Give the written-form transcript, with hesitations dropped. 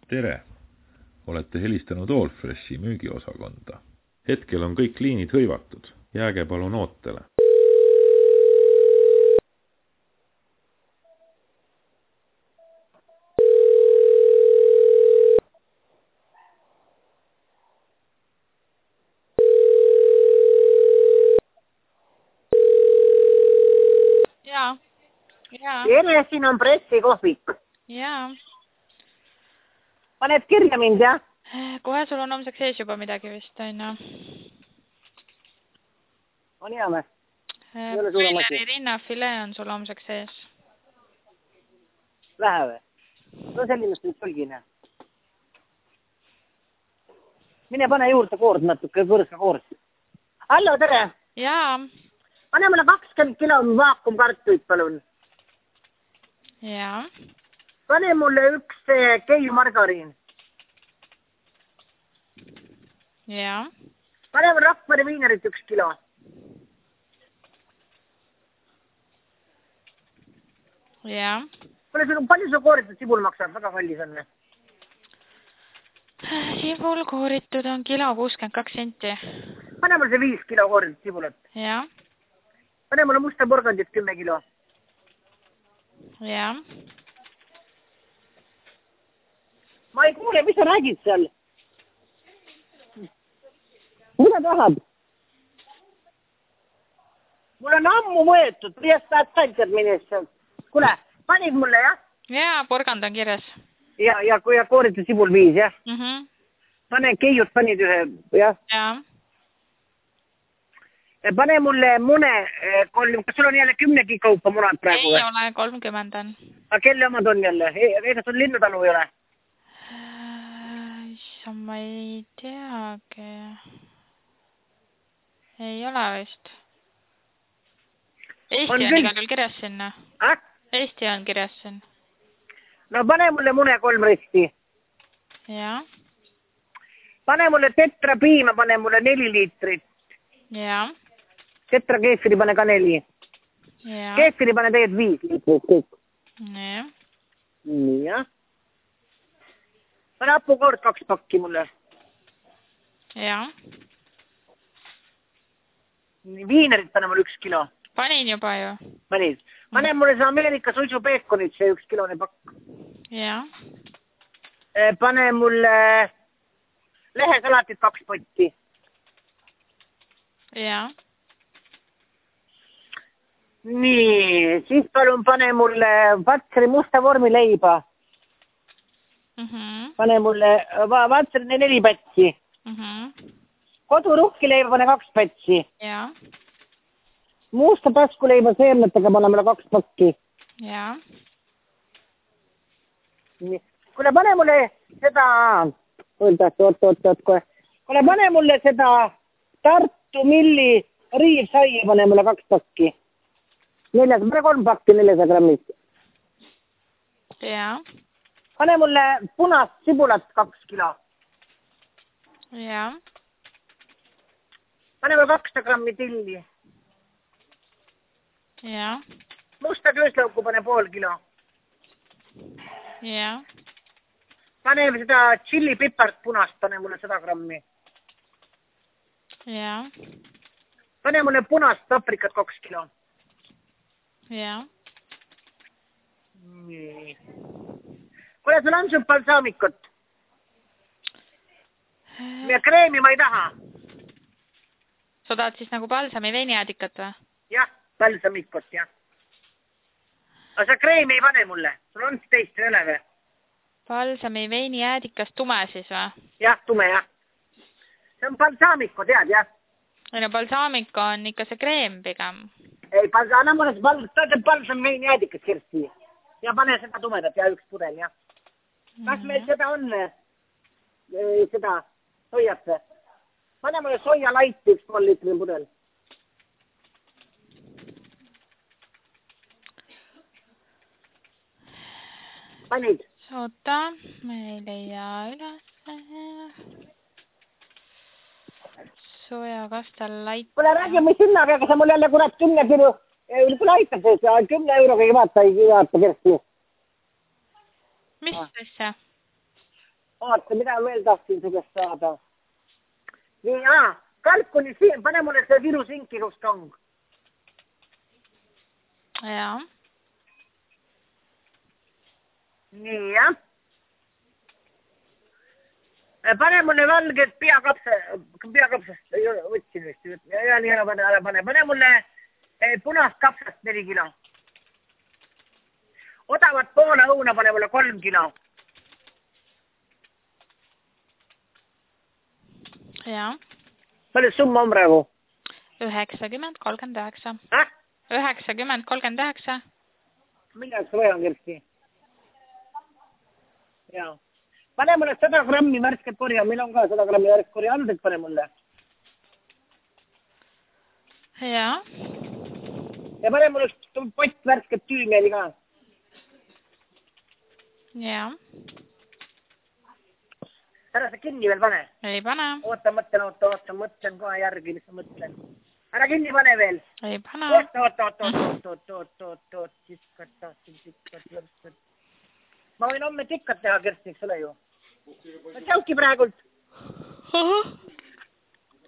Tere! Olete helistanud Allfreshi müügiosakonda. Hetkel on kõik liinid hõivatud. Jääge palun ootele. Jaa. Tere, siin on pressikohvik. Jaa. Paned kirja mind, jah? Kohe sul on homseks ees juba midagi vist, on ju? On hea või? Brilleri rinnafilee on sul homseks ees. Lähe või? No sellinast nüüd põlgine. Mine pane juurde koord natuke, kõrska koord. Hallo, tere! Jaa. Pane mulle 20 kilo vaakumkartuid, palun. Jaa. Pane mulle üks keiu margariin. Jaa. Pane mulle Rakvere viinerit 1 kilo. Jaa. Palju su kooritud sibul maksab? Väga kallis on. Sibul kooritud on kilo 62 senti. Pane mulle see 5 kilo kooritud sibulat. Jaa. Pane mulle musta porgandit 10 kilo. Jaa. Ma ei kuule, mis sa räägid seal? Mida tahab? Mul on ammu võetud, priestajad said minest. Kuule, panid mulle, jah? Jaa, porgand on kirjas. Ja kooritud sibul 5, jah? Pane keiud, panid ühe, jah? Jaa. Pane mulle mune, kas sul on jälle 10 kaupa munad praegu? Ei ole, 30 on. Aga kelle omad on jälle? Ega sul linnutalu ei ole? Ma ei teagi. Ei ole vist. Eesti on igal juhul kirjas sinna. Eesti on kirjas siin. No pane mulle mune 3 risti. Jaa. Pane mulle tetra piima, pane mulle 4 liitrit. Jaa. Tetra keefiri pane ka 4. Jaa. Keefiri pane tegelikult 5 liitrit. Jaa. Nii, jah. Pane hapukoort 2 pakki mulle. Jaa. Viinerit pane mulle 1 kilo. Panin juba ju. Panid. Pane mulle see Ameerika suitsu peekonit, see 1 kilone pakk. Jaa. Pane mulle lehesalatit 2 potti. Jaa. Nii, siis palun pane mulle Vatseri musta vormileiba. Pane mulle Vatseri 4 pätsi. Koduruhkileiba pane 2 pätsi. Jaa. Musta taskuleiba seemnetega pane mulle 2 pakki. Jaa. Kuule, pane mulle seda... Oot, kohe. Kuule, pane mulle seda Tartu Milli riivsaia, pane mulle 2 pakki. 3 pakki 400 grammist. Jaa. Pane mulle punast sibulat 2 kilo. Jaa. Pane mulle 200 grammi tilli. Jaa. Musta kööslauku pane 0,5 kilo. Jaa. Pane seda tšillipipart punast, pane mulle 100 grammi. Jaa. Pane mulle punast paprikat 2 kilo. Jaa. Nii. Kuule, sul on sul balsaamikut? Ja kreemi ma ei taha. Sa tahad siis nagu balsami veiniäädikat või? Jah, balsamikut, jah. Aga sa kreemi ei pane mulle. Sul on teist või ole või? Balsami veiniäädikas tume siis või? Jah, tume, jah. See on balsaamiku, tead, jah? Ei no balsaamik on ikka see kreem pigem. Ei, anna mulle see balsami veiniäädikas kersti. Ja pane seda tumedat ja 1 pudel, jah. Kas meil seda on? Seda soijat? Pane mulle soja laiti 1 pool liitri pudel. Panid? Oota, me ei leia üles. Sojakastel lait. Kuule, räägi, mis hinnaga, aga sa mul jälle kurat 10 kilo. Kuule, aitab see, 10 euroga ei vaata kersti. Mis asja? Oota, mitä veel tahtsin su käest saada? Nii, kalkuni siin, pane mulle see Viru sinkilustong. Jaa. Nii, jah. Pane mulle valged peakapsast, võtsin vist. Ära pane mulle punast kapsast 4 kilo. Odavat Poola õuna pane mulle 3 kilo. Jaa. Palju summa on praegu? 90,39. Häh? 90,39. Milleks sa vajan, Kersti? Jaa. Pane mulle 100 grammi värsket korja. Meil on ka 100 grammi värsket korja. Anded pane mulle. Jaa. Ja pane mulle pott värsket tüümeeli ka. Jaa. Ära sa kinni veel pane. Ei pane. Oota, mõtlen kohe järgi, mis ma mõtlen. Ära kinni pane veel. Ei pane. Oot. Tikkat. Ma võin homme tikkat teha, Kersti, eks ole ju. Tšauki praegult.